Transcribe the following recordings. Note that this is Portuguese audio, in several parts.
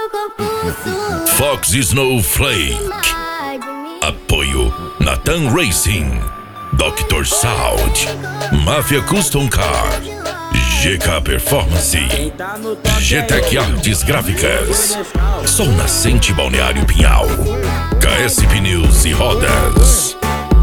Fox Snowflake. Apoio Nathan Racing, Dr. Sound, Mafia Custom Car, GK Performance, GTEC Artes Gráficas, Sol Nascente Balneário Pinhal, KS Pneus e Rodas.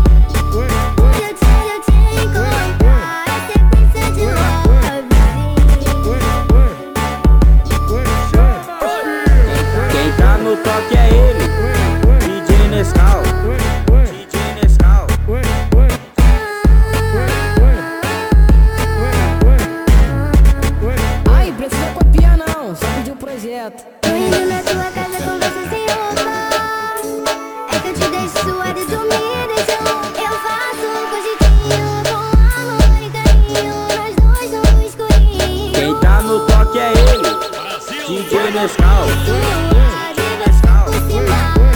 Quem tá no toque é ele, DJ Nescau. DJ Nescau. Ai, precisa copiar não, só pedir um projeto. Tô indo na tua casa com você sem roupa. É que eu te deixo suada e tu me deixa louca. Eu faço um cozitinho com amor e carinho, nós dois no escurinho. Quem tá no toque é ele, DJ Nescau. DJ Nescau.